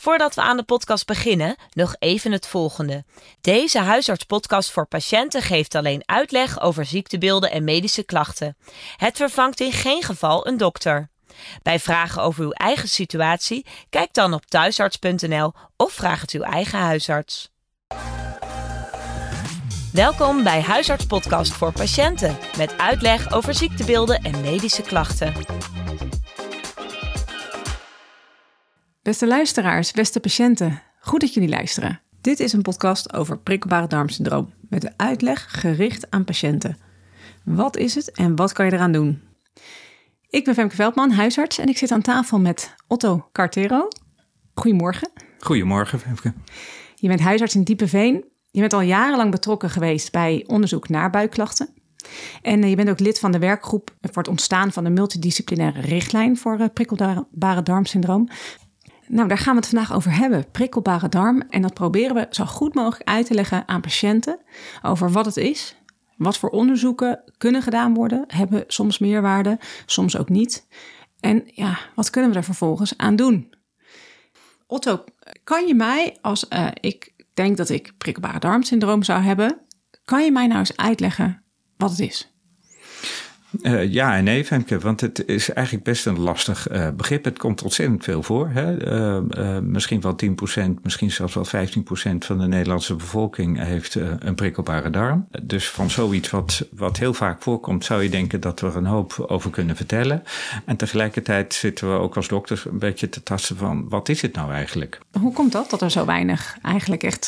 Voordat we aan de podcast beginnen, nog even het volgende. Deze huisartspodcast voor patiënten geeft alleen uitleg over ziektebeelden en medische klachten. Het vervangt in geen geval een dokter. Bij vragen over uw eigen situatie, kijk dan op thuisarts.nl of vraag het uw eigen huisarts. Welkom bij Huisartspodcast voor patiënten, met uitleg over ziektebeelden en medische klachten. Beste luisteraars, beste patiënten, goed dat jullie luisteren. Dit is een podcast over prikkelbare darmsyndroom met de uitleg gericht aan patiënten. Wat is het en wat kan je eraan doen? Ik ben Femke Veldman, huisarts en ik zit aan tafel met Otto Cartero. Goedemorgen. Goedemorgen, Femke. Je bent huisarts in Diepeveen. Je bent al jarenlang betrokken geweest bij onderzoek naar buikklachten. En je bent ook lid van de werkgroep voor het ontstaan van een multidisciplinaire richtlijn voor prikkelbare darmsyndroom. Nou, daar gaan we het vandaag over hebben, prikkelbare darm. En dat proberen we zo goed mogelijk uit te leggen aan patiënten over wat het is. Wat voor onderzoeken kunnen gedaan worden, hebben soms meerwaarde, soms ook niet. En ja, wat kunnen we er vervolgens aan doen? Otto, kan je mij, als ik denk dat ik prikkelbare darmsyndroom zou hebben, kan je mij nou eens uitleggen wat het is? Ja en nee, Femke, want het is eigenlijk best een lastig begrip. Het komt ontzettend veel voor. Hè? Misschien wel 10%, misschien zelfs wel 15% van de Nederlandse bevolking heeft een prikkelbare darm. Dus van zoiets wat heel vaak voorkomt, zou je denken dat we er een hoop over kunnen vertellen. En tegelijkertijd zitten we ook als dokters een beetje te tasten van, wat is het nou eigenlijk? Hoe komt dat er zo weinig eigenlijk echt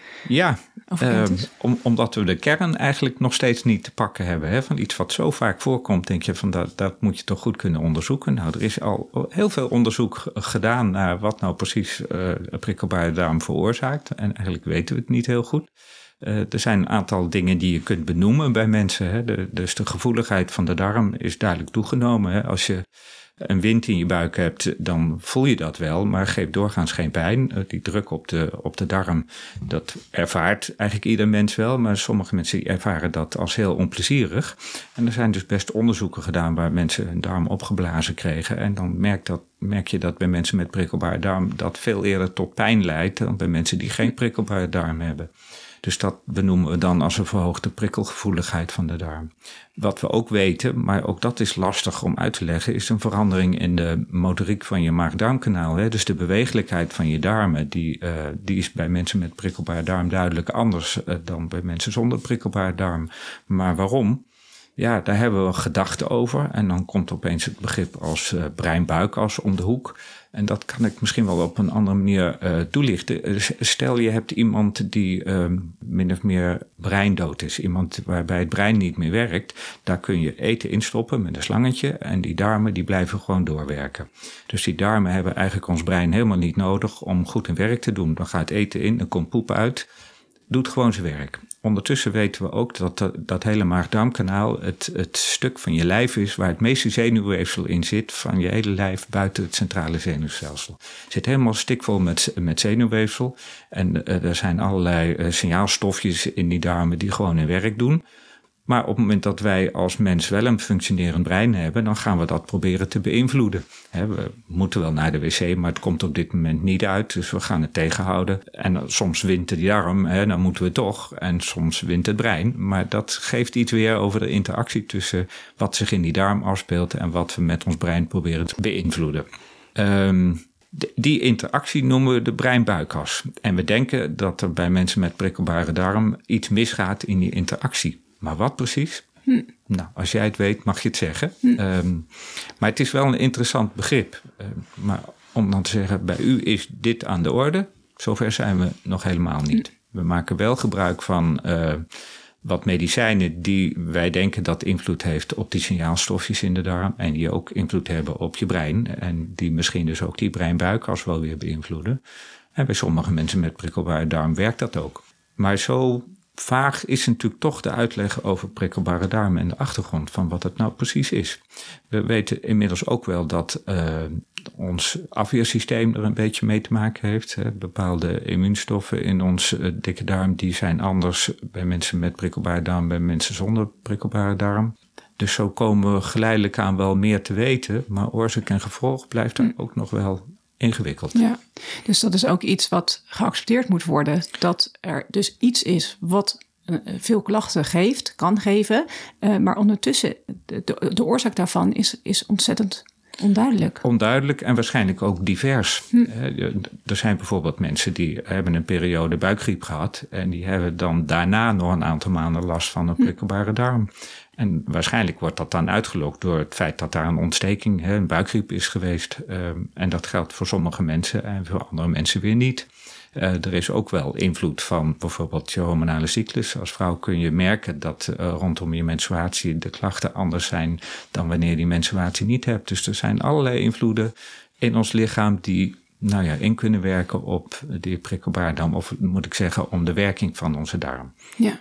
omdat we de kern eigenlijk nog steeds niet te pakken hebben. Hè? Van iets wat zo vaak voorkomt, denk je van dat moet je toch goed kunnen onderzoeken. Nou, er is al heel veel onderzoek gedaan naar wat nou precies een prikkelbare darm veroorzaakt. En eigenlijk weten we het niet heel goed. Er zijn een aantal dingen die je kunt benoemen bij mensen. Hè? Dus de gevoeligheid van de darm is duidelijk toegenomen. Hè? Als je een wind in je buik hebt, dan voel je dat wel, maar geeft doorgaans geen pijn. Die druk op de darm, dat ervaart eigenlijk ieder mens wel, maar sommige mensen ervaren dat als heel onplezierig. En er zijn dus best onderzoeken gedaan waar mensen hun darm opgeblazen kregen. En dan merk je dat bij mensen met prikkelbare darm dat veel eerder tot pijn leidt dan bij mensen die geen prikkelbare darm hebben. Dus dat benoemen we dan als een verhoogde prikkelgevoeligheid van de darm. Wat we ook weten, maar ook dat is lastig om uit te leggen, is een verandering in de motoriek van je maag-darmkanaal. Hè? Dus de bewegelijkheid van je darmen, die is bij mensen met prikkelbare darm duidelijk anders dan bij mensen zonder prikkelbare darm. Maar waarom? Ja, daar hebben we gedachten over. En dan komt opeens het begrip als brein-buikas om de hoek. En dat kan ik misschien wel op een andere manier toelichten. Stel je hebt iemand die min of meer breindood is. Iemand waarbij het brein niet meer werkt. Daar kun je eten instoppen met een slangetje. En die darmen die blijven gewoon doorwerken. Dus die darmen hebben eigenlijk ons brein helemaal niet nodig om goed hun werk te doen. Dan gaat eten in, dan komt poep uit. Doet gewoon zijn werk. Ondertussen weten we ook dat hele maag-darmkanaal het stuk van je lijf is waar het meeste zenuwweefsel in zit van je hele lijf buiten het centrale zenuwstelsel. Het zit helemaal stikvol met zenuwweefsel en er zijn allerlei signaalstofjes in die darmen die gewoon hun werk doen. Maar op het moment dat wij als mens wel een functionerend brein hebben, dan gaan we dat proberen te beïnvloeden. We moeten wel naar de wc, maar het komt op dit moment niet uit. Dus we gaan het tegenhouden. En soms wint de darm, dan moeten we toch. En soms wint het brein. Maar dat geeft iets weer over de interactie tussen wat zich in die darm afspeelt en wat we met ons brein proberen te beïnvloeden. Die interactie noemen we de brein-buikas. En we denken dat er bij mensen met prikkelbare darm iets misgaat in die interactie. Maar wat precies? Nou, als jij het weet, mag je het zeggen. Maar het is wel een interessant begrip. Maar om dan te zeggen, bij u is dit aan de orde. Zover zijn we nog helemaal niet. We maken wel gebruik van wat medicijnen die wij denken dat invloed heeft op die signaalstofjes in de darm. En die ook invloed hebben op je brein. En die misschien dus ook die brein-buikas wel weer beïnvloeden. En bij sommige mensen met prikkelbare darm werkt dat ook. Maar zo vaag is natuurlijk toch de uitleg over prikkelbare darm en de achtergrond van wat het nou precies is. We weten inmiddels ook wel dat ons afweersysteem er een beetje mee te maken heeft. Bepaalde immuunstoffen in ons dikke darm die zijn anders bij mensen met prikkelbare darm, bij mensen zonder prikkelbare darm. Dus zo komen we geleidelijk aan wel meer te weten, maar oorzaak en gevolg blijft er ook nog wel ingewikkeld. Ja, dus dat is ook iets wat geaccepteerd moet worden. Dat er dus iets is wat veel klachten kan geven. Maar ondertussen, de oorzaak daarvan is ontzettend onduidelijk. Onduidelijk en waarschijnlijk ook divers. Er zijn bijvoorbeeld mensen die hebben een periode buikgriep gehad. En die hebben dan daarna nog een aantal maanden last van een prikkelbare darm. En waarschijnlijk wordt dat dan uitgelokt door het feit dat daar een ontsteking, een buikgriep is geweest. En dat geldt voor sommige mensen en voor andere mensen weer niet. Er is ook wel invloed van bijvoorbeeld je hormonale cyclus. Als vrouw kun je merken dat rondom je menstruatie de klachten anders zijn dan wanneer je die menstruatie niet hebt. Dus er zijn allerlei invloeden in ons lichaam die in kunnen werken op die prikkelbare darm. Of moet ik zeggen, om de werking van onze darm. Ja.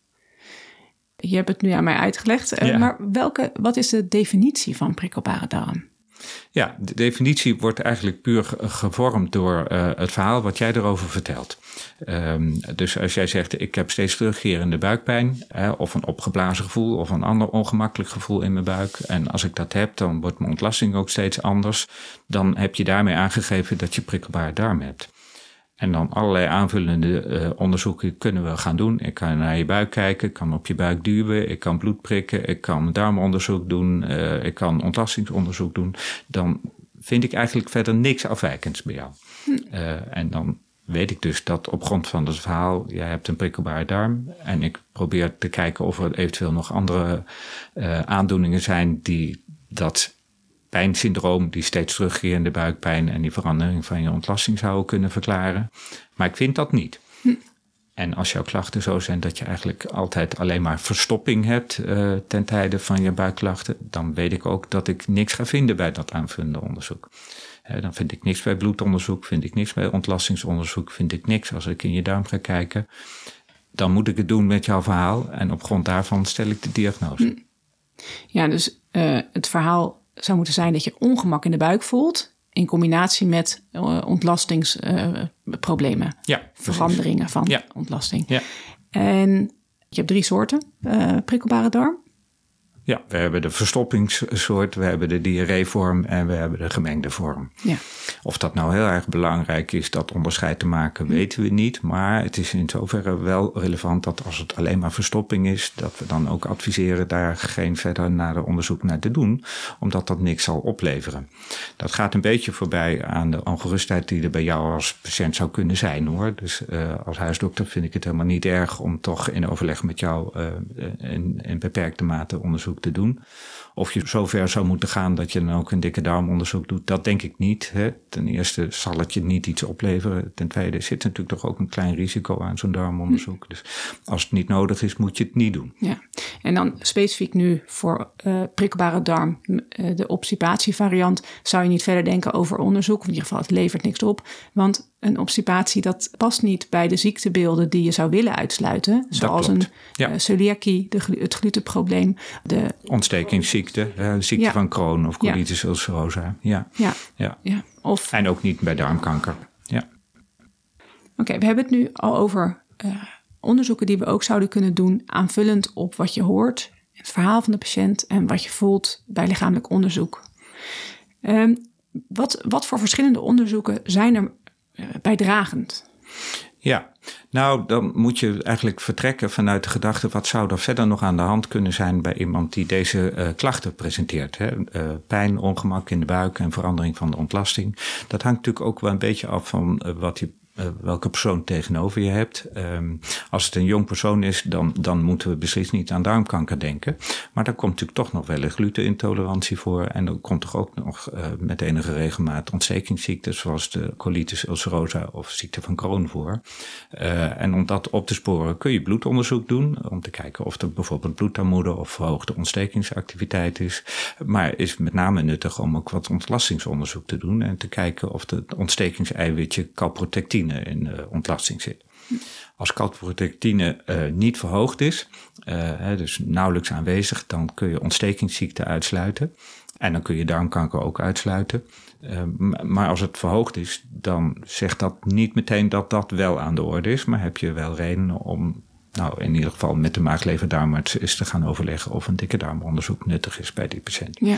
Je hebt het nu aan mij uitgelegd. Maar wat is de definitie van prikkelbare darm? Ja, de definitie wordt eigenlijk puur gevormd door het verhaal wat jij erover vertelt. Dus als jij zegt, ik heb steeds terugkerende buikpijn, of een opgeblazen gevoel of een ander ongemakkelijk gevoel in mijn buik. En als ik dat heb, dan wordt mijn ontlasting ook steeds anders. Dan heb je daarmee aangegeven dat je prikkelbare darm hebt. En dan allerlei aanvullende onderzoeken kunnen we gaan doen. Ik kan naar je buik kijken, ik kan op je buik duwen, ik kan bloed prikken, ik kan darmonderzoek doen, ik kan ontlastingsonderzoek doen. Dan vind ik eigenlijk verder niks afwijkends bij jou. En dan weet ik dus dat op grond van het verhaal, jij hebt een prikkelbare darm. En ik probeer te kijken of er eventueel nog andere aandoeningen zijn die dat pijnsyndroom, die steeds terugkerende buikpijn en die verandering van je ontlasting zouden kunnen verklaren. Maar ik vind dat niet. En als jouw klachten zo zijn dat je eigenlijk altijd alleen maar verstopping hebt ten tijde van je buikklachten, dan weet ik ook dat ik niks ga vinden bij dat aanvullende onderzoek. Dan vind ik niks bij bloedonderzoek, vind ik niks bij ontlastingsonderzoek, vind ik niks als ik in je darm ga kijken. Dan moet ik het doen met jouw verhaal en op grond daarvan stel ik de diagnose. Ja, dus het verhaal zou moeten zijn dat je ongemak in de buik voelt in combinatie met ontlastingsproblemen. Veranderingen van ontlasting. Ja. En je hebt 3 soorten prikkelbare darm. Ja, we hebben de verstoppingssoort, we hebben de diarreevorm en we hebben de gemengde vorm. Ja. Of dat nou heel erg belangrijk is, dat onderscheid te maken, weten we niet. Maar het is in zoverre wel relevant dat als het alleen maar verstopping is, dat we dan ook adviseren daar geen verder nader onderzoek naar te doen, omdat dat niks zal opleveren. Dat gaat een beetje voorbij aan de ongerustheid die er bij jou als patiënt zou kunnen zijn, hoor. Dus als huisdokter vind ik het helemaal niet erg om toch in overleg met jou in beperkte mate onderzoek te doen. Of je zover zou moeten gaan dat je dan ook een dikke darmonderzoek doet, dat denk ik niet. Hè. Ten eerste zal het je niet iets opleveren. Ten tweede zit natuurlijk toch ook een klein risico aan zo'n darmonderzoek. Dus als het niet nodig is, moet je het niet doen. Ja. En dan specifiek nu voor prikkelbare darm, de obstipatievariant, zou je niet verder denken over onderzoek. In ieder geval, het levert niks op. Want een obstipatie, dat past niet bij de ziektebeelden die je zou willen uitsluiten. Zoals een celiakie, het glutenprobleem. De ontstekingsziekte, de ziekte van Crohn of colitis ulcerosa. Ja. En ook niet bij darmkanker. Ja. Oké, we hebben het nu al over onderzoeken die we ook zouden kunnen doen, aanvullend op wat je hoort, het verhaal van de patiënt en wat je voelt bij lichamelijk onderzoek. Wat voor verschillende onderzoeken zijn er bijdragend? Ja, nou dan moet je eigenlijk vertrekken vanuit de gedachte, wat zou er verder nog aan de hand kunnen zijn bij iemand die deze klachten presenteert. Hè? Pijn, ongemak in de buik en verandering van de ontlasting. Dat hangt natuurlijk ook wel een beetje af van welke persoon tegenover je hebt. Als het een jong persoon is, dan moeten we beslist niet aan darmkanker denken. Maar dan komt natuurlijk toch nog wel een glutenintolerantie voor. En dan komt toch ook nog met enige regelmaat ontstekingsziektes, zoals de colitis ulcerosa of ziekte van Crohn voor. En om dat op te sporen kun je bloedonderzoek doen, om te kijken of er bijvoorbeeld bloedarmoede of verhoogde ontstekingsactiviteit is. Maar is met name nuttig om ook wat ontlastingsonderzoek te doen en te kijken of de ontstekingseiwitje calprotectine in de ontlasting zit. Als calprotectine niet verhoogd is, dus nauwelijks aanwezig, dan kun je ontstekingsziekte uitsluiten. En dan kun je darmkanker ook uitsluiten. Maar als het verhoogd is, dan zegt dat niet meteen dat dat wel aan de orde is. Maar heb je wel redenen om in ieder geval met de maag-lever-darmarts eens te gaan overleggen of een dikke darmonderzoek nuttig is bij die patiënt. Ja.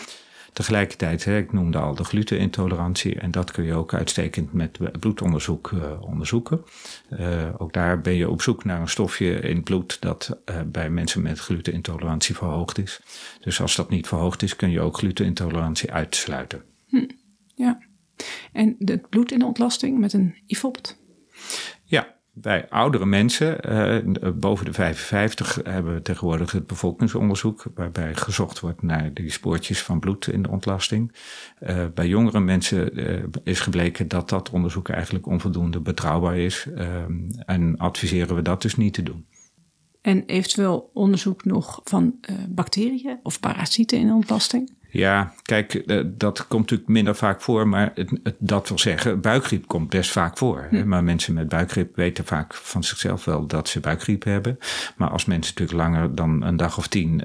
Tegelijkertijd, ik noemde al de glutenintolerantie en dat kun je ook uitstekend met bloedonderzoek onderzoeken. Ook daar ben je op zoek naar een stofje in het bloed dat bij mensen met glutenintolerantie verhoogd is. Dus als dat niet verhoogd is, kun je ook glutenintolerantie uitsluiten. Ja. En het bloed in de ontlasting met een IFOPT? Ja. Bij oudere mensen, boven de 55, hebben we tegenwoordig het bevolkingsonderzoek, waarbij gezocht wordt naar die spoortjes van bloed in de ontlasting. Bij jongere mensen is gebleken dat onderzoek eigenlijk onvoldoende betrouwbaar is. En adviseren we dat dus niet te doen. En eventueel onderzoek nog van bacteriën of parasieten in de ontlasting? Ja, kijk, dat komt natuurlijk minder vaak voor, maar dat wil zeggen, buikgriep komt best vaak voor. Hè? Maar mensen met buikgriep weten vaak van zichzelf wel dat ze buikgriep hebben. Maar als mensen natuurlijk langer dan een dag of 10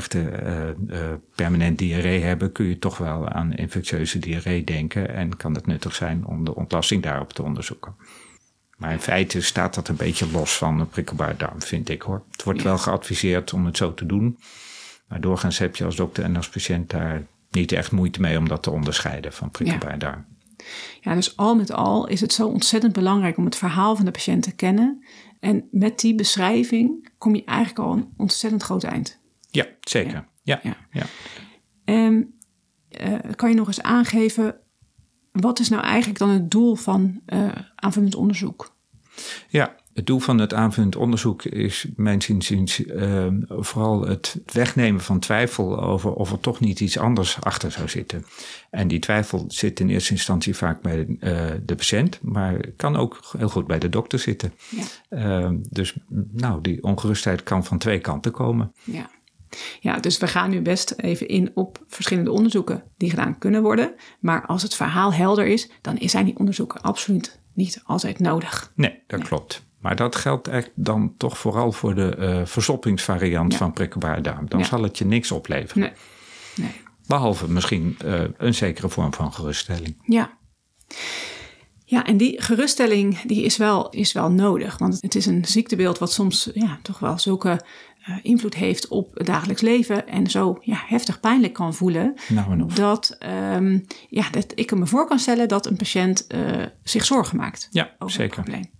permanent diarree hebben, kun je toch wel aan infectieuze diarree denken en kan het nuttig zijn om de ontlasting daarop te onderzoeken. Maar in feite staat dat een beetje los van een prikkelbare darm, vind ik hoor. Het wordt wel geadviseerd om het zo te doen. Maar doorgaans heb je als dokter en als patiënt daar niet echt moeite mee om dat te onderscheiden van prikkelbare darm. Ja, dus al met al is het zo ontzettend belangrijk om het verhaal van de patiënt te kennen. En met die beschrijving kom je eigenlijk al een ontzettend groot eind. Ja, zeker. Ja. En kan je nog eens aangeven, wat is nou eigenlijk dan het doel van aanvullend onderzoek? Ja, het doel van het aanvullend onderzoek is mijns inziens vooral het wegnemen van twijfel over of er toch niet iets anders achter zou zitten. En die twijfel zit in eerste instantie vaak bij de patiënt, maar kan ook heel goed bij de dokter zitten. Ja. Dus die ongerustheid kan van twee kanten komen. Ja, dus we gaan nu best even in op verschillende onderzoeken die gedaan kunnen worden. Maar als het verhaal helder is, dan zijn die onderzoeken absoluut niet altijd nodig. Nee, dat klopt. Maar dat geldt eigenlijk dan toch vooral voor de versoppingsvariant van prikkelbare darm. Dan zal het je niks opleveren. Nee. Behalve misschien een zekere vorm van geruststelling. Ja, en die geruststelling die is wel nodig. Want het is een ziektebeeld wat soms toch wel zulke invloed heeft op het dagelijks leven. En zo heftig pijnlijk kan voelen. Dat ik me voor kan stellen dat een patiënt zich zorgen maakt. Ja, over zeker. Het probleem.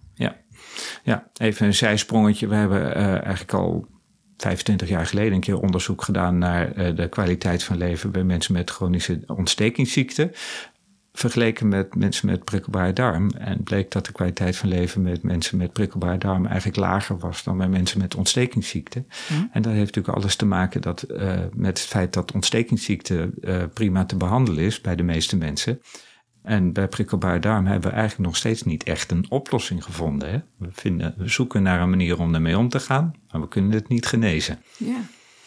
Ja, even een zijsprongetje. We hebben eigenlijk al 25 jaar geleden een keer onderzoek gedaan naar de kwaliteit van leven bij mensen met chronische ontstekingsziekten. Vergeleken met mensen met prikkelbare darm. En bleek dat de kwaliteit van leven met mensen met prikkelbare darm eigenlijk lager was dan bij mensen met ontstekingsziekten. En dat heeft natuurlijk alles te maken met het feit dat ontstekingsziekte prima te behandelen is bij de meeste mensen. En bij prikkelbare darm hebben we eigenlijk nog steeds niet echt een oplossing gevonden. Hè? We zoeken naar een manier om ermee om te gaan, maar we kunnen het niet genezen. Ja.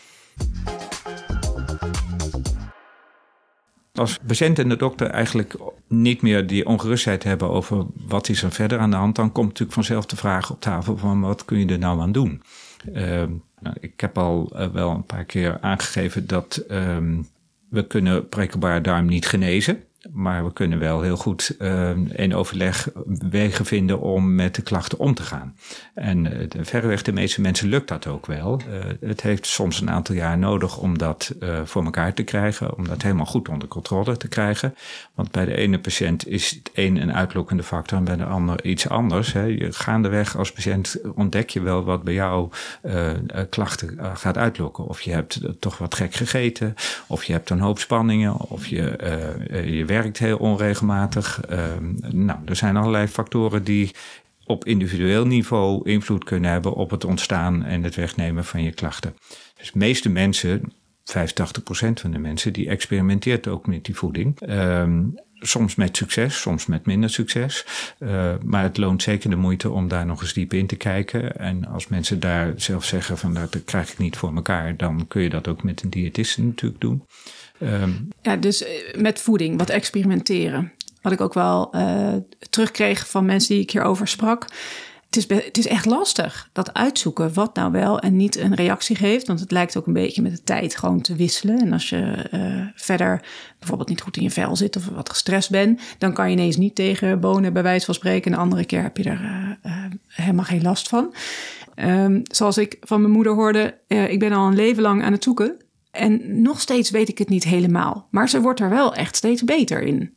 Als patiënt en de dokter eigenlijk niet meer die ongerustheid hebben over wat is er verder aan de hand, dan komt natuurlijk vanzelf de vraag op tafel van wat kun je er nou aan doen? Ik heb al wel een paar keer aangegeven dat we kunnen prikkelbare darm niet genezen. Maar we kunnen wel heel goed in overleg wegen vinden om met de klachten om te gaan. En verreweg de meeste mensen lukt dat ook wel. Het heeft soms een aantal jaar nodig om dat voor elkaar te krijgen. Om dat helemaal goed onder controle te krijgen. Want bij de ene patiënt is het een uitlokkende factor en bij de ander iets anders. Hè. Gaandeweg als patiënt ontdek je wel wat bij jou klachten gaat uitlokken. Of je hebt toch wat gek gegeten. Of je hebt een hoop spanningen. Of je werkt heel onregelmatig. Er zijn allerlei factoren die op individueel niveau invloed kunnen hebben op het ontstaan en het wegnemen van je klachten. Dus de meeste mensen, 85% van de mensen, die experimenteert ook met die voeding. Soms met succes, soms met minder succes. Maar het loont zeker de moeite om daar nog eens diep in te kijken. En als mensen daar zelf zeggen van dat krijg ik niet voor elkaar, dan kun je dat ook met een diëtiste natuurlijk doen. Dus met voeding, wat experimenteren. Wat ik ook wel terugkreeg van mensen die ik hierover sprak. Het is echt lastig, dat uitzoeken wat nou wel en niet een reactie geeft. Want het lijkt ook een beetje met de tijd gewoon te wisselen. En als je verder bijvoorbeeld niet goed in je vel zit of wat gestrest bent, dan kan je ineens niet tegen bonen bij wijze van spreken. En de andere keer heb je er helemaal geen last van. Zoals ik van mijn moeder hoorde, ik ben al een leven lang aan het zoeken. En nog steeds weet ik het niet helemaal. Maar ze wordt er wel echt steeds beter in.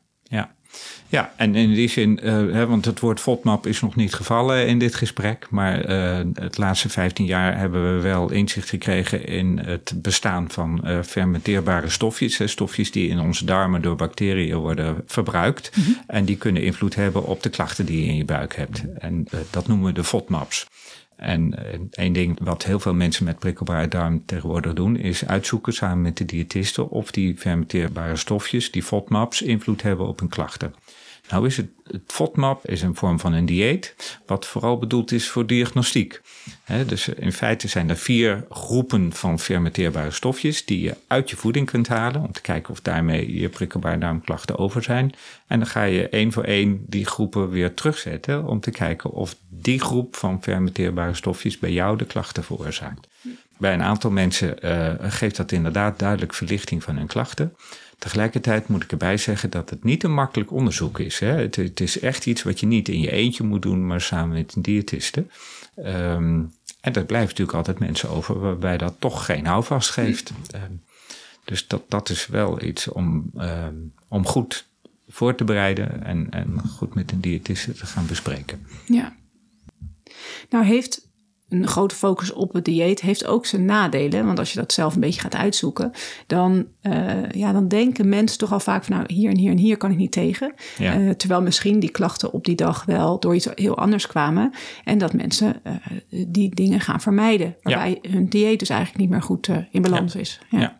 Ja, en in die zin, want het woord FODMAP is nog niet gevallen in dit gesprek. Maar het laatste 15 jaar hebben we wel inzicht gekregen in het bestaan van fermenteerbare stofjes. Stofjes die in onze darmen door bacteriën worden verbruikt. Mm-hmm. En die kunnen invloed hebben op de klachten die je in je buik hebt. En dat noemen we de FODMAPs. En één ding wat heel veel mensen met prikkelbare darm tegenwoordig doen, is uitzoeken samen met de diëtisten of die fermenteerbare stofjes, die FODMAPs, invloed hebben op hun klachten. Nou is het FODMAP is een vorm van een dieet, wat vooral bedoeld is voor diagnostiek. Dus in feite zijn er 4 groepen van fermenteerbare stofjes die je uit je voeding kunt halen, om te kijken of daarmee je prikkelbare darmklachten over zijn. En dan ga je 1 voor 1 die groepen weer terugzetten, om te kijken of die groep van fermenteerbare stofjes bij jou de klachten veroorzaakt. Bij een aantal mensen geeft dat inderdaad duidelijk verlichting van hun klachten. Tegelijkertijd moet ik erbij zeggen dat het niet een makkelijk onderzoek is. Hè. Het is echt iets wat je niet in je eentje moet doen, maar samen met een diëtiste. En er blijven natuurlijk altijd mensen over waarbij dat toch geen houvast geeft. Dus dat is wel iets om goed voor te bereiden en goed met een diëtiste te gaan bespreken. Ja. Nou heeft een grote focus op het dieet heeft ook zijn nadelen. Want als je dat zelf een beetje gaat uitzoeken, dan denken mensen toch al vaak van hier en hier en hier kan ik niet tegen. Ja. Terwijl misschien die klachten op die dag wel door iets heel anders kwamen. En dat mensen die dingen gaan vermijden. Waarbij hun dieet dus eigenlijk niet meer goed in balans is.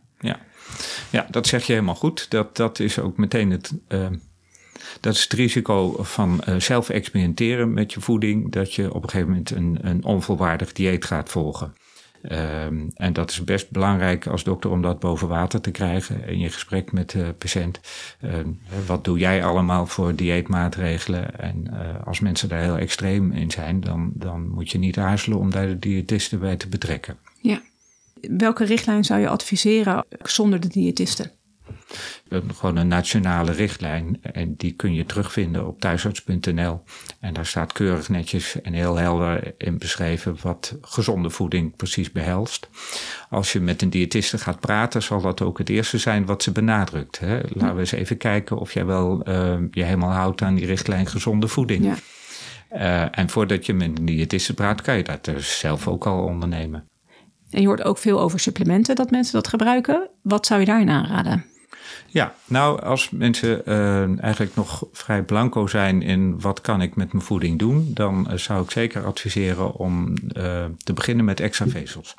Ja, dat zeg je helemaal goed. Dat is ook meteen dat is het risico van zelf experimenteren met je voeding, dat je op een gegeven moment een onvolwaardig dieet gaat volgen. En dat is best belangrijk als dokter om dat boven water te krijgen in je gesprek met de patiënt. Wat doe jij allemaal voor dieetmaatregelen? En als mensen daar heel extreem in zijn, dan moet je niet aarzelen om daar de diëtisten bij te betrekken. Ja. Welke richtlijn zou je adviseren zonder de diëtisten? Gewoon een nationale richtlijn en die kun je terugvinden op thuisarts.nl. En daar staat keurig netjes en heel helder in beschreven wat gezonde voeding precies behelst. Als je met een diëtiste gaat praten, zal dat ook het eerste zijn wat ze benadrukt. Hè? Laten we eens even kijken of jij wel je helemaal houdt aan die richtlijn gezonde voeding. Ja. En voordat je met een diëtiste praat, kan je dat dus zelf ook al ondernemen. En je hoort ook veel over supplementen dat mensen dat gebruiken. Wat zou je daarin aanraden? Ja, nou als mensen eigenlijk nog vrij blanco zijn in wat kan ik met mijn voeding doen, dan zou ik zeker adviseren om te beginnen met extra vezels.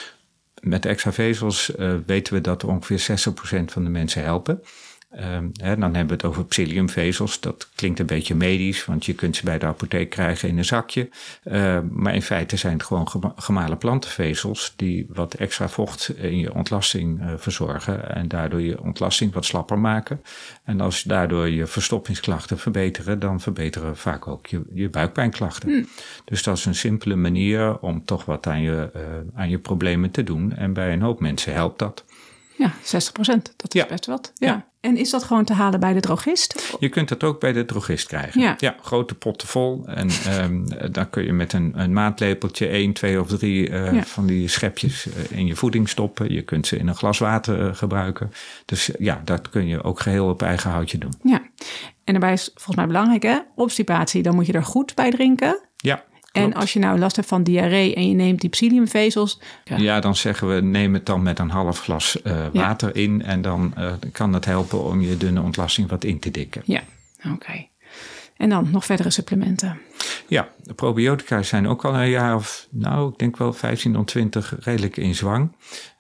Met extra vezels weten we dat ongeveer 60% van de mensen helpen. Dan hebben we het over psylliumvezels. Dat klinkt een beetje medisch, want je kunt ze bij de apotheek krijgen in een zakje. Maar in feite zijn het gewoon gemalen plantenvezels die wat extra vocht in je ontlasting verzorgen en daardoor je ontlasting wat slapper maken. En als daardoor je verstoppingsklachten verbeteren, dan verbeteren vaak ook je buikpijnklachten. Dus dat is een simpele manier om toch wat aan je problemen te doen. En bij een hoop mensen helpt dat. Ja, 60%. Dat is best wat. Ja. En is dat gewoon te halen bij de drogist? Je kunt dat ook bij de drogist krijgen. Ja, grote potten vol. En dan kun je met een maatlepeltje 1, 2 of 3 van die schepjes in je voeding stoppen. Je kunt ze in een glas water gebruiken. Dus ja, dat kun je ook geheel op eigen houtje doen. Ja, en daarbij is volgens mij belangrijk, hè? Obstipatie, dan moet je er goed bij drinken. Ja. En als je nou last hebt van diarree en je neemt die psylliumvezels. Ja, dan zeggen we neem het dan met een half glas water in. En dan kan het helpen om je dunne ontlasting wat in te dikken. Ja, oké. En dan nog verdere supplementen. Ja, de probiotica zijn ook al een jaar of, ik denk wel 15 tot 20 redelijk in zwang.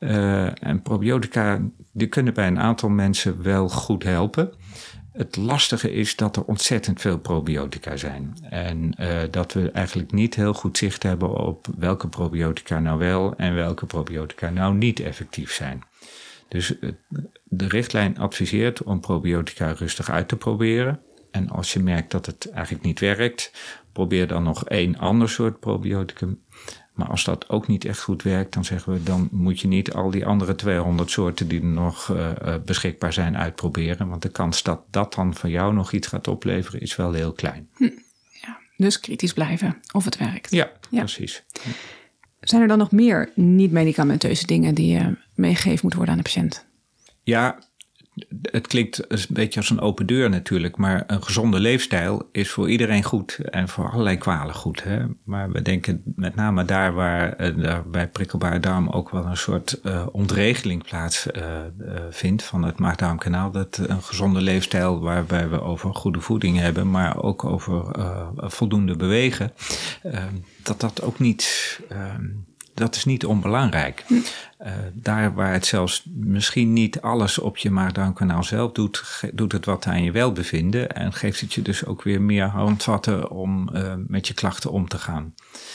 En probiotica, die kunnen bij een aantal mensen wel goed helpen. Het lastige is dat er ontzettend veel probiotica zijn. En dat we eigenlijk niet heel goed zicht hebben op welke probiotica nou wel en welke probiotica nou niet effectief zijn. Dus de richtlijn adviseert om probiotica rustig uit te proberen. En als je merkt dat het eigenlijk niet werkt, probeer dan nog 1 ander soort probioticum. Maar als dat ook niet echt goed werkt, dan zeggen we, dan moet je niet al die andere 200 soorten die er nog beschikbaar zijn uitproberen. Want de kans dat dat dan van jou nog iets gaat opleveren is wel heel klein. Ja, dus kritisch blijven of het werkt. Ja, precies. Zijn er dan nog meer niet-medicamenteuze dingen die je meegegeven moet worden aan de patiënt? Ja, het klinkt een beetje als een open deur natuurlijk, maar een gezonde leefstijl is voor iedereen goed en voor allerlei kwalen goed. Hè? Maar we denken met name daar waar bij prikkelbare darm ook wel een soort ontregeling plaatsvindt van het maag-darmkanaal. Dat een gezonde leefstijl waarbij we over goede voeding hebben, maar ook over voldoende bewegen, dat ook niet... Dat is niet onbelangrijk. Daar waar het zelfs misschien niet alles op je maag-darmkanaal zelf doet het wat aan je welbevinden. En geeft het je dus ook weer meer handvatten om met je klachten om te gaan.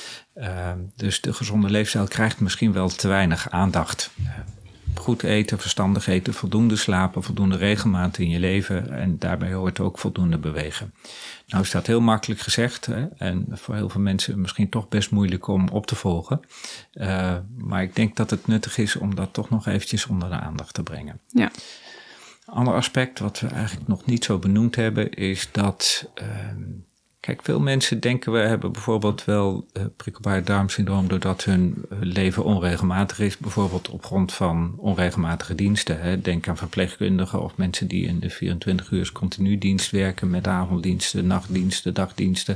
Dus de gezonde leefstijl krijgt misschien wel te weinig aandacht. Goed eten, verstandig eten, voldoende slapen, voldoende regelmaat in je leven. En daarbij hoort ook voldoende bewegen. Nou is dat heel makkelijk gezegd. Hè? En voor heel veel mensen misschien toch best moeilijk om op te volgen. Maar ik denk dat het nuttig is om dat toch nog eventjes onder de aandacht te brengen. Ja. Een ander aspect wat we eigenlijk nog niet zo benoemd hebben is dat... Kijk, veel mensen denken we hebben bijvoorbeeld wel prikkelbaar darmsyndroom doordat hun leven onregelmatig is. Bijvoorbeeld op grond van onregelmatige diensten. Hè. Denk aan verpleegkundigen of mensen die in de 24 uur continu dienst werken met avonddiensten, nachtdiensten, dagdiensten.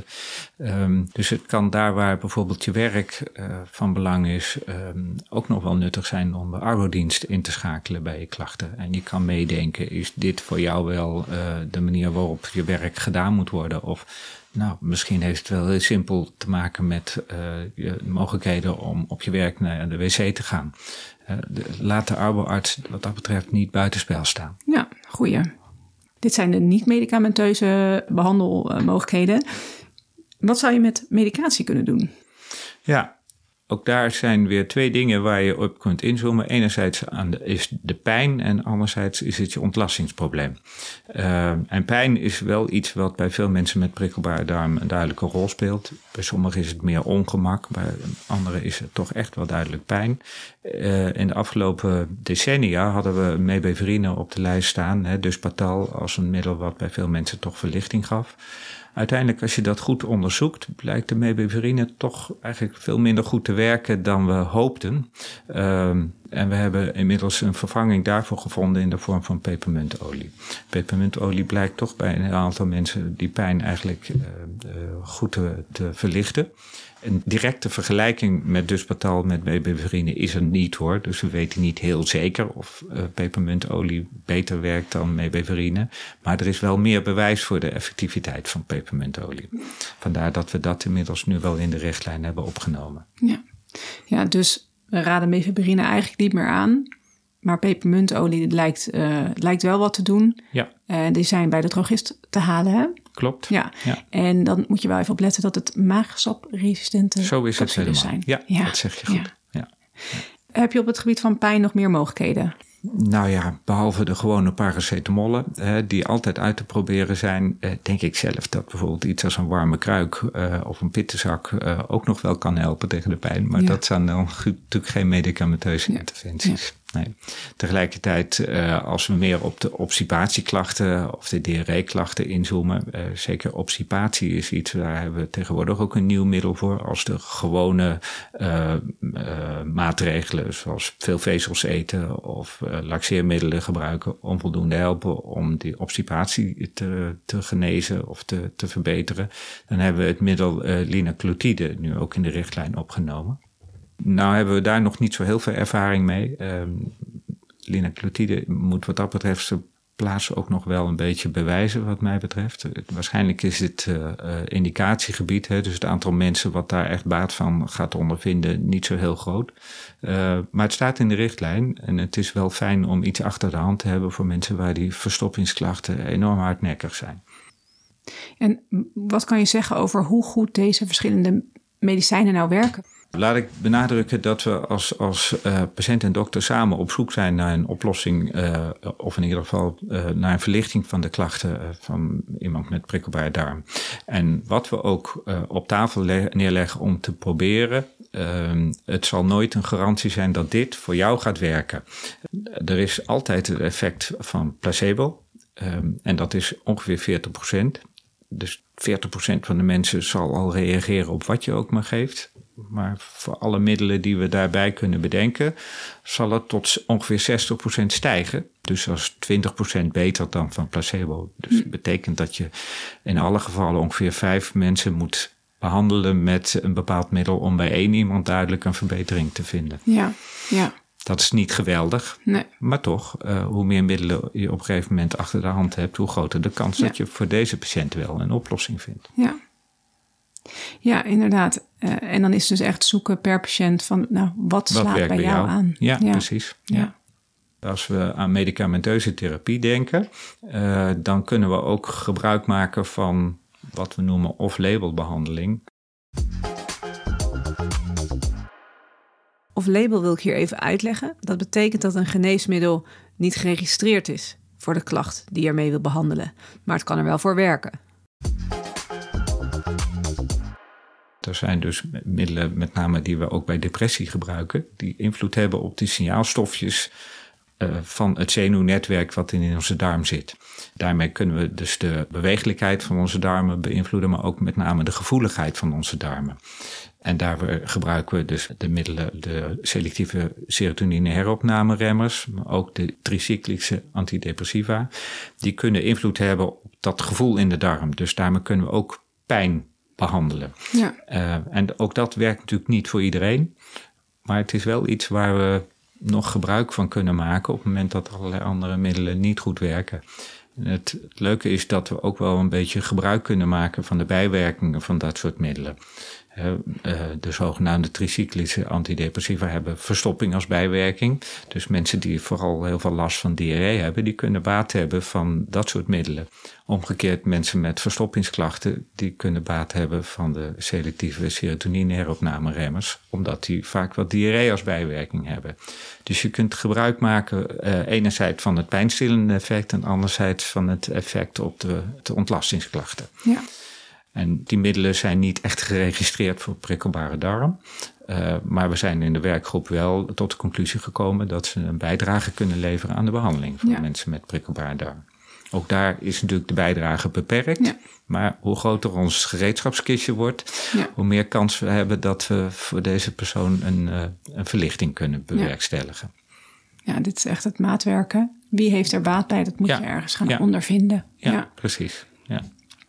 Dus het kan daar waar bijvoorbeeld je werk van belang is ook nog wel nuttig zijn om de arbodienst in te schakelen bij je klachten. En je kan meedenken, is dit voor jou wel de manier waarop je werk gedaan moet worden? Of nou, misschien heeft het wel heel simpel te maken met je mogelijkheden om op je werk naar de wc te gaan. Laat de arboarts wat dat betreft niet buitenspel staan. Ja, goeie. Dit zijn de niet-medicamenteuze behandelmogelijkheden. Wat zou je met medicatie kunnen doen? Ja. Ook daar zijn weer twee dingen waar je op kunt inzoomen. Enerzijds is de pijn en anderzijds is het je ontlastingsprobleem. En pijn is wel iets wat bij veel mensen met prikkelbare darm een duidelijke rol speelt. Bij sommigen is het meer ongemak, bij anderen is het toch echt wel duidelijk pijn. In de afgelopen decennia hadden we mebeverine op de lijst staan, dus Patal als een middel wat bij veel mensen toch verlichting gaf. Uiteindelijk, als je dat goed onderzoekt, blijkt de mebeverine toch eigenlijk veel minder goed te werken dan we hoopten. En we hebben inmiddels een vervanging daarvoor gevonden in de vorm van pepermuntolie. Pepermuntolie blijkt toch bij een aantal mensen die pijn eigenlijk goed te verlichten. Een directe vergelijking met Duspatal met mebeverine is er niet hoor. Dus we weten niet heel zeker of pepermuntolie beter werkt dan mebeverine. Maar er is wel meer bewijs voor de effectiviteit van pepermuntolie. Vandaar dat we dat inmiddels nu wel in de richtlijn hebben opgenomen. Ja, dus we raden mebeverine eigenlijk niet meer aan. Maar pepermuntolie lijkt wel wat te doen. Ja. Die zijn bij de drogist te halen, hè? Klopt. Ja. En dan moet je wel even opletten dat het maagsapresistente Zo is het helemaal. zijn. Ja, dat zeg je goed. Ja. Heb je op het gebied van pijn nog meer mogelijkheden? Nou ja, behalve de gewone paracetamollen, die altijd uit te proberen zijn, denk ik zelf dat bijvoorbeeld iets als een warme kruik of een pittenzak ook nog wel kan helpen tegen de pijn. Maar dat zijn dan natuurlijk geen medicamenteuze interventies. Nee. Tegelijkertijd, als we meer op de obstipatieklachten of de diarreeklachten inzoomen, zeker obstipatie is iets, daar hebben we tegenwoordig ook een nieuw middel voor. Als de gewone maatregelen, zoals veel vezels eten of laxeermiddelen gebruiken, onvoldoende helpen om die obstipatie te genezen of te verbeteren, dan hebben we het middel linaclotide nu ook in de richtlijn opgenomen. Nou hebben we daar nog niet zo heel veel ervaring mee. Linaclotide moet wat dat betreft zijn plaats ook nog wel een beetje bewijzen wat mij betreft. Waarschijnlijk is het indicatiegebied, dus het aantal mensen wat daar echt baat van gaat ondervinden, niet zo heel groot. Maar het staat in de richtlijn en het is wel fijn om iets achter de hand te hebben voor mensen waar die verstoppingsklachten enorm hardnekkig zijn. En wat kan je zeggen over hoe goed deze verschillende medicijnen nou werken? Laat ik benadrukken dat we als patiënt en dokter samen op zoek zijn naar een oplossing, of in ieder geval naar een verlichting van de klachten van iemand met prikkelbare darm. En wat we ook op tafel neerleggen om te proberen, het zal nooit een garantie zijn dat dit voor jou gaat werken. Er is altijd het effect van placebo, en dat is ongeveer 40%. Dus 40% van de mensen zal al reageren op wat je ook maar geeft. Maar voor alle middelen die we daarbij kunnen bedenken, zal het tot ongeveer 60% stijgen. Dus dat is 20% beter dan van placebo. Dus dat betekent dat je in alle gevallen ongeveer 5 mensen moet behandelen met een bepaald middel om bij 1 iemand duidelijk een verbetering te vinden. Ja. Dat is niet geweldig, Nee. maar toch, hoe meer middelen je op een gegeven moment achter de hand hebt, hoe groter de kans dat je voor deze patiënt wel een oplossing vindt. Ja, inderdaad. En dan is dus echt zoeken per patiënt van, wat slaat bij jou aan? Ja, precies. Ja. Als we aan medicamenteuze therapie denken, dan kunnen we ook gebruik maken van wat we noemen off-label behandeling. Off-label wil ik hier even uitleggen. Dat betekent dat een geneesmiddel niet geregistreerd is voor de klacht die je ermee wil behandelen. Maar het kan er wel voor werken. Er zijn dus middelen, met name die we ook bij depressie gebruiken, die invloed hebben op die signaalstofjes van het zenuwnetwerk wat in onze darm zit. Daarmee kunnen we dus de bewegelijkheid van onze darmen beïnvloeden, maar ook met name de gevoeligheid van onze darmen. En daar gebruiken we dus de middelen, de selectieve serotonine heropnameremmers, maar ook de tricyclische antidepressiva. Die kunnen invloed hebben op dat gevoel in de darm. Dus daarmee kunnen we ook pijn behandelen. Ja. En ook dat werkt natuurlijk niet voor iedereen. Maar het is wel iets waar we nog gebruik van kunnen maken op het moment dat allerlei andere middelen niet goed werken. En het leuke is dat we ook wel een beetje gebruik kunnen maken van de bijwerkingen van dat soort middelen. De zogenaamde tricyclische antidepressiva hebben verstopping als bijwerking. Dus mensen die vooral heel veel last van diarree hebben, die kunnen baat hebben van dat soort middelen. Omgekeerd mensen met verstoppingsklachten, die kunnen baat hebben van de selectieve serotonine heropnameremmers, omdat die vaak wat diarree als bijwerking hebben. Dus je kunt gebruik maken enerzijds van het pijnstillende effect en anderzijds van het effect op de ontlastingsklachten. Ja. En die middelen zijn niet echt geregistreerd voor prikkelbare darm. Maar we zijn in de werkgroep wel tot de conclusie gekomen dat ze een bijdrage kunnen leveren aan de behandeling van mensen met prikkelbare darm. Ook daar is natuurlijk de bijdrage beperkt. Ja. Maar hoe groter ons gereedschapskistje wordt, hoe meer kans we hebben dat we voor deze persoon een verlichting kunnen bewerkstelligen. Ja, dit is echt het maatwerken. Wie heeft er baat bij? Dat moet je ergens gaan ondervinden. Ja, precies. Ja.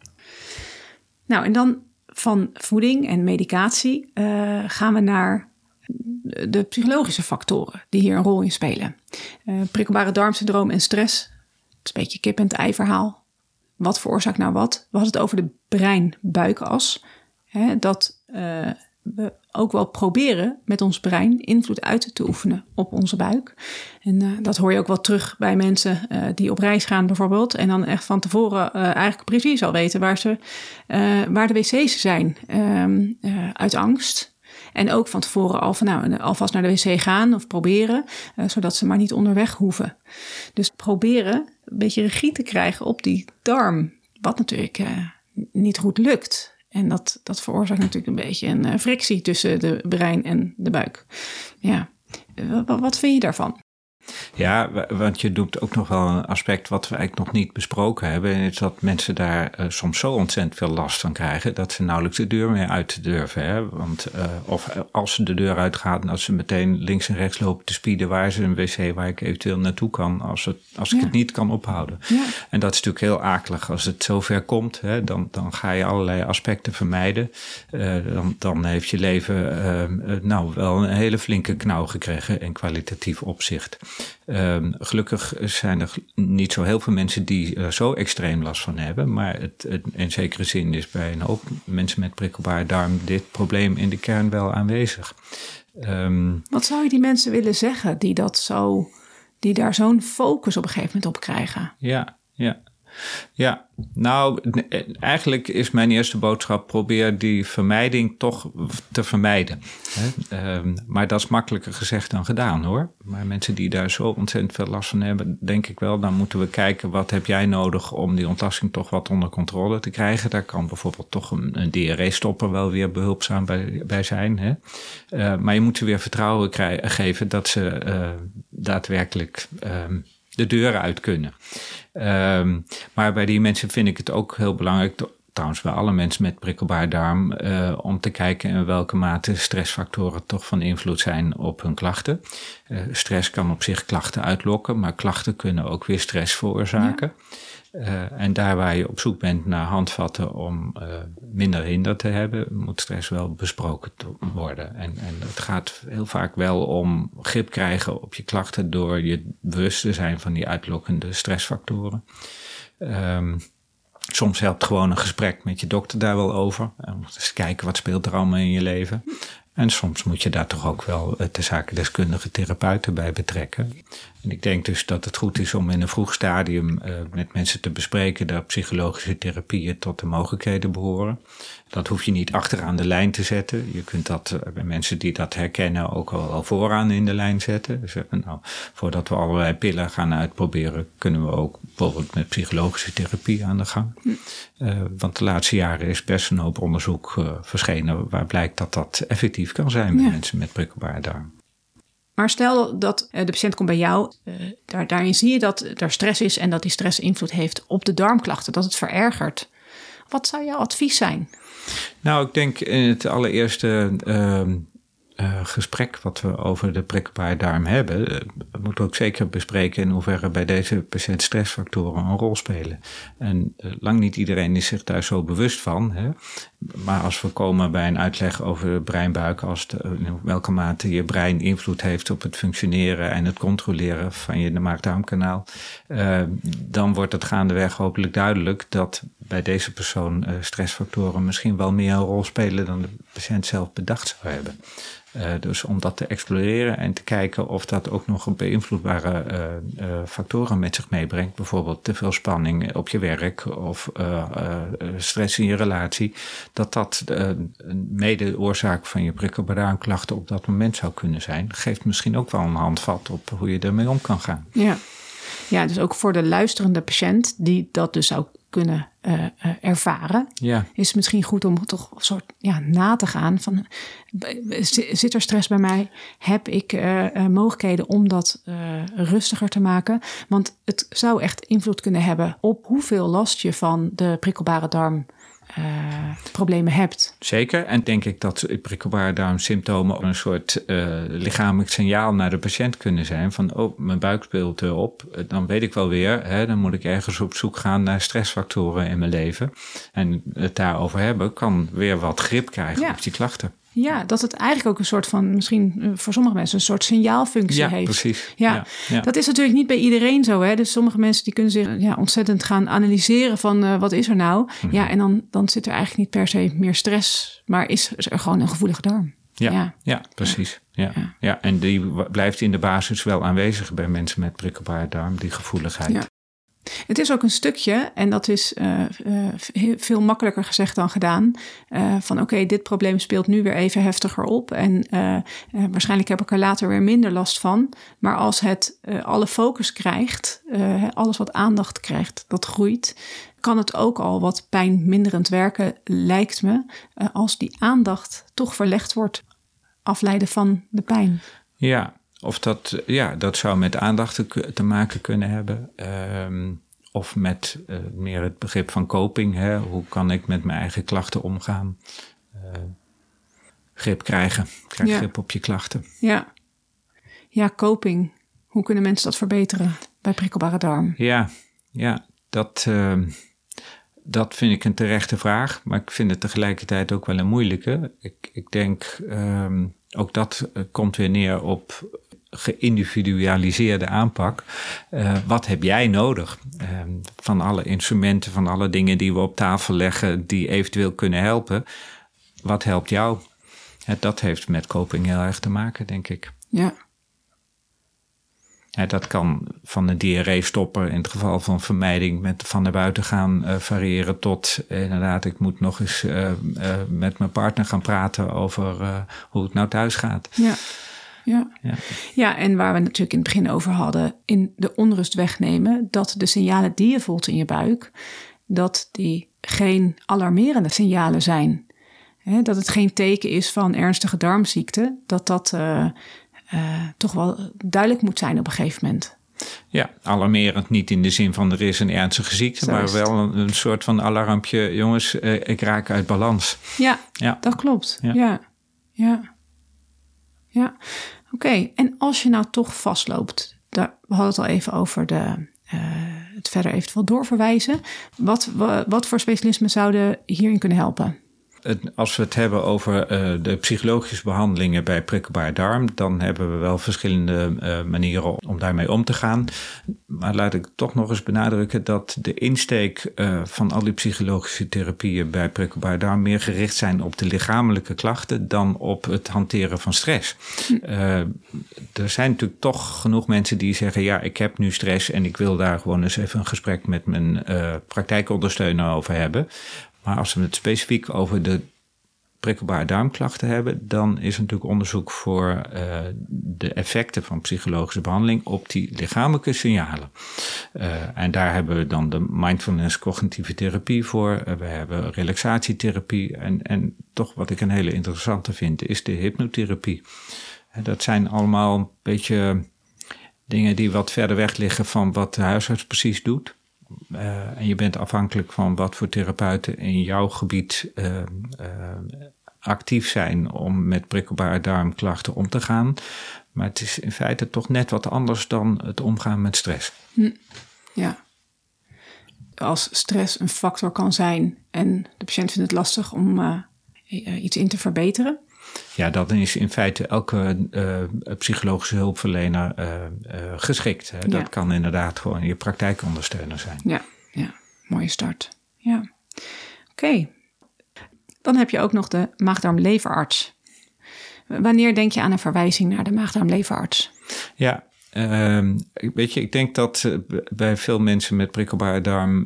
Nou, en dan van voeding en medicatie gaan we naar de psychologische factoren die hier een rol in spelen. Prikkelbare darmsyndroom en stress. Het is een beetje kip en het ei verhaal. Wat veroorzaakt nou wat? We hadden het over de brein-buikas. Dat we ook wel proberen met ons brein invloed uit te oefenen op onze buik. En dat hoor je ook wel terug bij mensen die op reis gaan bijvoorbeeld. En dan echt van tevoren eigenlijk precies al weten waar de wc's zijn uit angst. En ook van tevoren alvast naar de wc gaan of proberen, zodat ze maar niet onderweg hoeven. Dus proberen een beetje regie te krijgen op die darm, wat natuurlijk niet goed lukt. En dat veroorzaakt natuurlijk een beetje een frictie tussen de brein en de buik. Ja, wat vind je daarvan? Ja, want je doet ook nog wel een aspect wat we eigenlijk nog niet besproken hebben. En is dat mensen daar soms zo ontzettend veel last van krijgen dat ze nauwelijks de deur meer uit durven. Hè? Want of als ze de deur uitgaan, dat ze meteen links en rechts lopen te spieden. Waar is een wc waar ik eventueel naartoe kan als ik het niet kan ophouden. Ja. En dat is natuurlijk heel akelig. Als het zover komt, hè, dan ga je allerlei aspecten vermijden. Dan heeft je leven wel een hele flinke knauw gekregen in kwalitatief opzicht. Gelukkig zijn er niet zo heel veel mensen die er zo extreem last van hebben. Maar in zekere zin is bij een hoop mensen met prikkelbare darm dit probleem in de kern wel aanwezig. Wat zou je die mensen willen zeggen die daar zo'n focus op een gegeven moment op krijgen? Ja, nou, eigenlijk is mijn eerste boodschap: probeer die vermijding toch te vermijden. Maar dat is makkelijker gezegd dan gedaan, hoor. Maar mensen die daar zo ontzettend veel last van hebben, denk ik wel, dan moeten we kijken, wat heb jij nodig om die ontlasting toch wat onder controle te krijgen? Daar kan bijvoorbeeld toch een diarree-stopper wel weer behulpzaam bij zijn. Hè? Maar je moet ze weer vertrouwen geven dat ze daadwerkelijk de deuren uit kunnen. Maar bij die mensen vind ik het ook heel belangrijk trouwens bij alle mensen met prikkelbare darm, om te kijken in welke mate stressfactoren toch van invloed zijn op hun klachten. Stress kan op zich klachten uitlokken, maar klachten kunnen ook weer stress veroorzaken. En daar waar je op zoek bent naar handvatten om minder hinder te hebben, moet stress wel besproken worden. En het gaat heel vaak wel om grip krijgen op je klachten door je bewust te zijn van die uitlokkende stressfactoren. Soms helpt gewoon een gesprek met je dokter daar wel over. Om eens te kijken wat speelt er allemaal in je leven. En soms moet je daar toch ook wel de zakendeskundige therapeuten bij betrekken. En ik denk dus dat het goed is om in een vroeg stadium met mensen te bespreken dat psychologische therapieën tot de mogelijkheden behoren. Dat hoef je niet achteraan de lijn te zetten. Je kunt dat bij mensen die dat herkennen ook al vooraan in de lijn zetten. Dus nou, voordat we allerlei pillen gaan uitproberen, kunnen we ook bijvoorbeeld met psychologische therapie aan de gang. Want de laatste jaren is best een hoop onderzoek verschenen waar blijkt dat dat effectief kan zijn bij mensen met prikkelbare darm. Maar stel dat de patiënt komt bij jou, daarin zie je dat er stress is en dat die stress invloed heeft op de darmklachten, dat het verergert. Wat zou jouw advies zijn? Nou, ik denk in het allereerste gesprek wat we over de prikkelbare darm hebben, moeten we ook zeker bespreken in hoeverre bij deze patiënt stressfactoren een rol spelen. En lang niet iedereen is zich daar zo bewust van. Hè? Maar als we komen bij een uitleg over de breinbuik, in welke mate je brein invloed heeft op het functioneren en het controleren van je maag-darmkanaal, dan wordt het gaandeweg hopelijk duidelijk dat bij deze persoon stressfactoren misschien wel meer een rol spelen dan de patiënt zelf bedacht zou hebben. Dus om dat te exploreren en te kijken of dat ook nog een beïnvloedbare factoren met zich meebrengt. Bijvoorbeeld te veel spanning op je werk of stress in je relatie. Dat een mede-oorzaak van je prikkelbare darmklachten op dat moment zou kunnen zijn. Geeft misschien ook wel een handvat op hoe je ermee om kan gaan. Ja, dus ook voor de luisterende patiënt die dat dus zou kunnen ervaren, is het misschien goed om toch een soort na te gaan van, zit er stress bij mij? Heb ik mogelijkheden om dat rustiger te maken? Want het zou echt invloed kunnen hebben op hoeveel last je van de prikkelbare darm problemen hebt. Zeker, en denk ik dat prikkelbare darmsymptomen een soort lichamelijk signaal naar de patiënt kunnen zijn van, mijn buik speelt erop, dan weet ik wel weer, dan moet ik ergens op zoek gaan naar stressfactoren in mijn leven. En het daarover hebben kan weer wat grip krijgen op die klachten. Ja, dat het eigenlijk ook een soort van, misschien voor sommige mensen, een soort signaalfunctie heeft. Precies. Ja, dat is natuurlijk niet bij iedereen zo. Hè? Dus sommige mensen die kunnen zich ontzettend gaan analyseren van wat is er nou? Mm-hmm. Ja, en dan zit er eigenlijk niet per se meer stress, maar is er gewoon een gevoelige darm. Ja, precies. Ja, en die blijft in de basis wel aanwezig bij mensen met prikkelbare darm, die gevoeligheid. Ja. Het is ook een stukje, en dat is veel makkelijker gezegd dan gedaan, van oké, dit probleem speelt nu weer even heftiger op en waarschijnlijk heb ik er later weer minder last van. Maar als het alle focus krijgt, alles wat aandacht krijgt, dat groeit, kan het ook al wat pijnminderend werken, lijkt me, als die aandacht toch verlegd wordt, afleiden van de pijn. Ja. Of dat zou met aandacht te maken kunnen hebben. Of met meer het begrip van coping. Hè? Hoe kan ik met mijn eigen klachten omgaan? Grip krijgen. Grip op je klachten. Ja, coping. Hoe kunnen mensen dat verbeteren bij prikkelbare darm? Ja, dat vind ik een terechte vraag. Maar ik vind het tegelijkertijd ook wel een moeilijke. Ik denk, ook dat komt weer neer op geïndividualiseerde aanpak. Wat heb jij nodig? Van alle instrumenten, van alle dingen die we op tafel leggen, die eventueel kunnen helpen. Wat helpt jou? Dat heeft met coping heel erg te maken, denk ik. Ja. Dat kan van een diarree-stopper in het geval van vermijding met van naar buiten gaan variëren tot inderdaad, ik moet nog eens met mijn partner gaan praten over hoe het nou thuis gaat. Ja, en waar we natuurlijk in het begin over hadden, in de onrust wegnemen, dat de signalen die je voelt in je buik, dat die geen alarmerende signalen zijn. Dat het geen teken is van ernstige darmziekte, dat toch wel duidelijk moet zijn op een gegeven moment. Ja, alarmerend niet in de zin van er is een ernstige ziekte, maar wel een soort van alarmpje. Jongens, ik raak uit balans. Ja. Dat klopt. Ja. Oké, en als je nou toch vastloopt, we hadden het al even over het verder eventueel doorverwijzen. Wat voor specialismen zouden hierin kunnen helpen? Als we het hebben over de psychologische behandelingen bij prikkelbare darm, dan hebben we wel verschillende manieren om daarmee om te gaan. Maar laat ik toch nog eens benadrukken dat de insteek van al die psychologische therapieën bij prikkelbare darm meer gericht zijn op de lichamelijke klachten dan op het hanteren van stress. Er zijn natuurlijk toch genoeg mensen die zeggen, ja, ik heb nu stress en ik wil daar gewoon eens even een gesprek met mijn praktijkondersteuner over hebben. Maar als we het specifiek over de prikkelbare darmklachten hebben, dan is er natuurlijk onderzoek voor de effecten van psychologische behandeling op die lichamelijke signalen. En daar hebben we dan de mindfulness cognitieve therapie voor. We hebben relaxatietherapie. En toch wat ik een hele interessante vind, is de hypnotherapie. Dat zijn allemaal een beetje dingen die wat verder weg liggen van wat de huisarts precies doet. En je bent afhankelijk van wat voor therapeuten in jouw gebied actief zijn om met prikkelbare darmklachten om te gaan. Maar het is in feite toch net wat anders dan het omgaan met stress. Ja. Als stress een factor kan zijn en de patiënt vindt het lastig om iets in te verbeteren. Ja, dan is in feite elke psychologische hulpverlener geschikt. Hè? Dat kan inderdaad gewoon je praktijkondersteuner zijn. Ja, mooie start. Ja. Oké. Dan heb je ook nog de maag-darm-leverarts. Wanneer denk je aan een verwijzing naar de maag-darm-leverarts? Ja, ik denk dat bij veel mensen met prikkelbare darm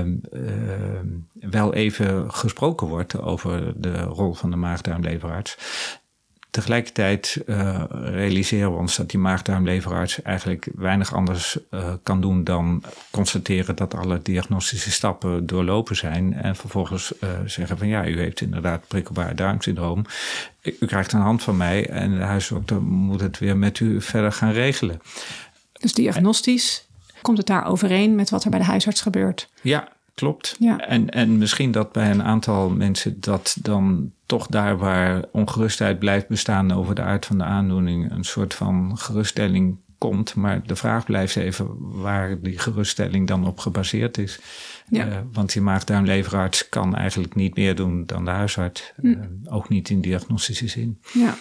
wel even gesproken wordt over de rol van de maag-darm-leverarts. Tegelijkertijd realiseren we ons dat die maag-darm-leverarts eigenlijk weinig anders kan doen dan constateren dat alle diagnostische stappen doorlopen zijn. En vervolgens zeggen van ja, u heeft inderdaad prikkelbare darmsyndroom. U krijgt een hand van mij en de huisdokter moet het weer met u verder gaan regelen. Dus diagnostisch komt het daar overeen met wat er bij de huisarts gebeurt? Ja, klopt. Ja. En misschien dat bij een aantal mensen dat dan toch daar waar ongerustheid blijft bestaan over de aard van de aandoening een soort van geruststelling komt. Maar de vraag blijft even waar die geruststelling dan op gebaseerd is. Ja. Want die maag-darm-leverarts kan eigenlijk niet meer doen dan de huisarts. Ook niet in diagnostische zin.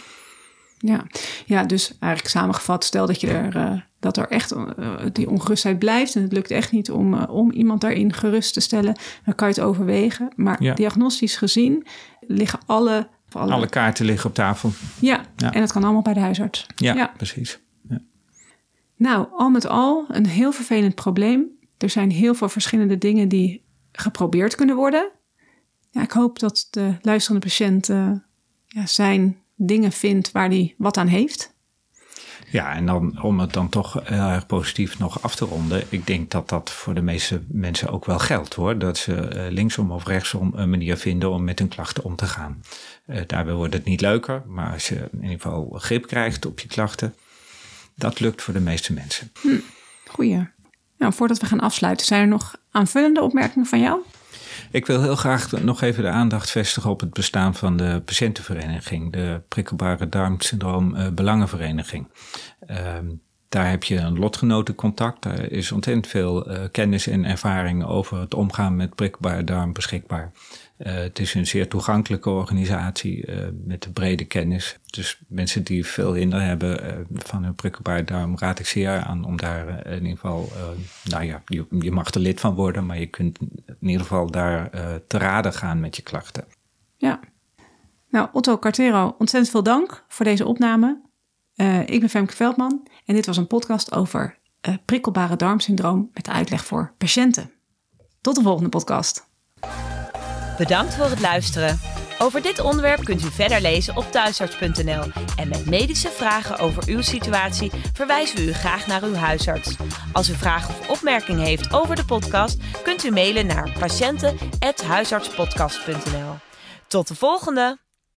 Ja, dus eigenlijk samengevat, stel dat er echt die ongerustheid blijft en het lukt echt niet om iemand daarin gerust te stellen, dan kan je het overwegen. Maar diagnostisch gezien liggen alle kaarten liggen op tafel. Ja, en dat kan allemaal bij de huisarts. Ja. Precies. Ja. Nou, al met al een heel vervelend probleem. Er zijn heel veel verschillende dingen die geprobeerd kunnen worden. Ja, ik hoop dat de luisterende patiënt zijn dingen vindt waar hij wat aan heeft. Ja, en dan om het dan toch heel erg positief nog af te ronden. Ik denk dat dat voor de meeste mensen ook wel geldt hoor. Dat ze linksom of rechtsom een manier vinden om met hun klachten om te gaan. Daarbij wordt het niet leuker. Maar als je in ieder geval grip krijgt op je klachten. Dat lukt voor de meeste mensen. Goeie. Nou, voordat we gaan afsluiten, zijn er nog aanvullende opmerkingen van jou? Ik wil heel graag nog even de aandacht vestigen op het bestaan van de patiëntenvereniging, de prikkelbare darmsyndroom belangenvereniging. Daar heb je een lotgenotencontact. Daar is ontzettend veel kennis en ervaring over het omgaan met prikkelbare darm beschikbaar. Het is een zeer toegankelijke organisatie met een brede kennis. Dus mensen die veel hinder hebben van hun prikkelbare darm raad ik zeer aan om daar in ieder geval, je mag er lid van worden, maar je kunt in ieder geval daar te raden gaan met je klachten. Ja. Nou, Otto Cartero, ontzettend veel dank voor deze opname. Ik ben Femke Veldman en dit was een podcast over prikkelbare darmsyndroom met uitleg voor patiënten. Tot de volgende podcast. Bedankt voor het luisteren. Over dit onderwerp kunt u verder lezen op thuisarts.nl. En met medische vragen over uw situatie verwijzen we u graag naar uw huisarts. Als u vragen of opmerkingen heeft over de podcast, kunt u mailen naar patiënten@huisartspodcast.nl. Tot de volgende!